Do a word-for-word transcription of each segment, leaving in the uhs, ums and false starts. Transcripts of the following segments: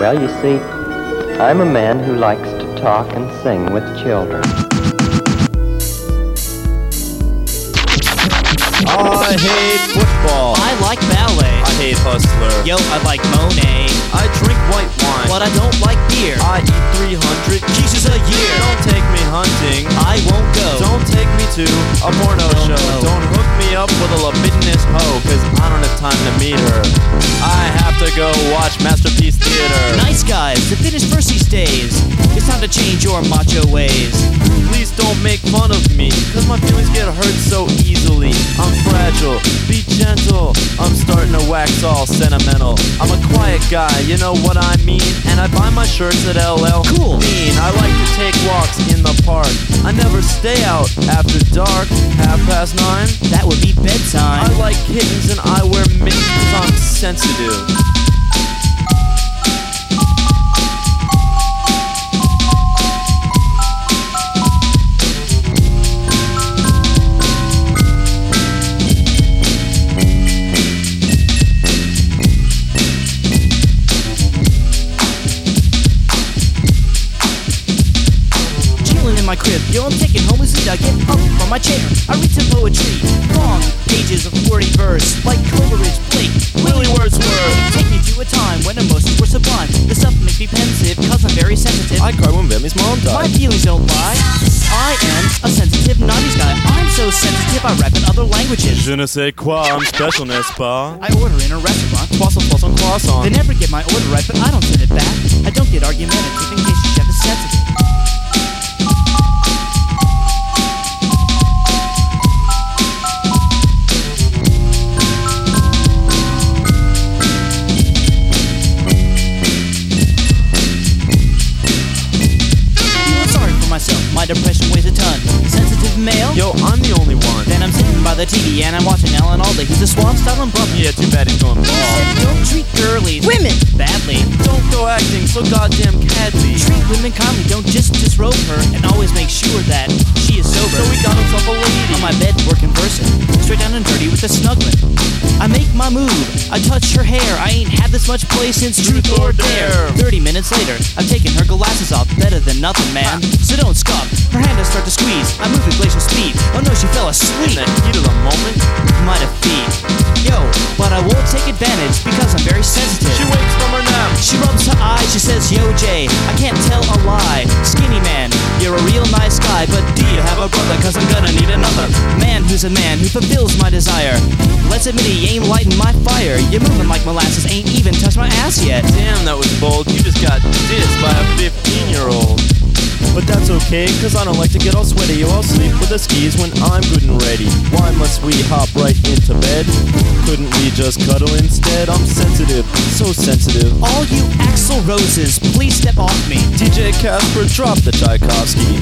Well, you see, I'm a man who likes to talk and sing with children. I hate football. I like ballet. I hate Hustler. Yo, I like Monet. I drink white wine. But I don't like beer. I eat three hundred Jesus a year. Don't take me hunting. I won't go. Don't take me to a porno Don't show. go. Don't hook me up with a libidinous hoe, cause I don't have time to meet her. I have to go watch Masterpiece Theater. Nice guys, to finish first these days. It's time to change your macho ways. Please don't make fun of me, cause my feelings get hurt so easily. I'm fragile, be gentle. I'm starting to wax all sentimental. I'm a quiet guy, you know what I mean? And I buy my shirts at L L Cool. Bean. I like to take walks in the park. I never stay out after dark. Half past nine, That would be bedtime. I like kittens and I wear mittens cause I'm sensitive. My crib, yo, I'm taking home a seat. I get up from my chair, I read some poetry, long pages of wordy verse, like Coleridge, Blake, Willie Wordsworth. Take me to a time when emotions were sublime. This stuff makes me pensive, cause I'm very sensitive. I cry when Bambi's mom My died. feelings don't lie. I am a sensitive nineties guy. I'm so sensitive I rap in other languages. Je ne sais quoi, I'm special, n'est-ce pas? I order in a restaurant. Croissant, croissant, croissant. They never get my order right, but I don't send it back. I don't get argumentative in case your chef is sensitive. My depression weighs a ton. Sensitive male? Yo, I'm the only one. Then I'm sitting by the T V and I'm watching Alan Alda. He's a swamp styling brother. Yeah, too bad he's going He bald. said, don't treat girlies, women, badly. Don't go acting so goddamn cadly. Treat women kindly, don't just disrobe her, and always make sure that she is sober. So we got himself a lady. On my bed, we're conversing, straight down and dirty with a snuggling. I make my move, I touch her hair. I ain't had this much play since Truth or Dare. Thirty minutes later, I've taken her glasses off. Better than nothing, man. So don't scoff. Her hand I start to squeeze. I move at glacial speed. Oh no, she fell asleep. In the heat of the moment, My defeat. Yo, but I won't take advantage because I'm very sensitive. she wakes from her nap. She rubs her eyes, she says, yo, Jay, I can't tell a lie. Skinny man, you're a real nice guy, but do you have a brother? Cause I'm gonna need another man who's a man who fulfills my desire. Let's admit he ain't lighting my fire. You're moving like molasses, ain't even touched my ass yet. Damn, that was bold. You just got dissed by a fifteen-year-old. But that's okay, cause I don't like to get all sweaty. Yo, I'll sleep with the skis when I'm good and ready. Why must we hop right into bed? Couldn't we just cuddle instead? I'm sensitive, so sensitive. All you Axl Roses, please step off me. D J Casper, drop the Tchaikovsky.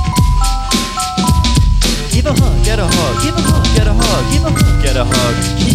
Give a hug, Get a hug, give a hug, get a hug, give a hug. get a hug.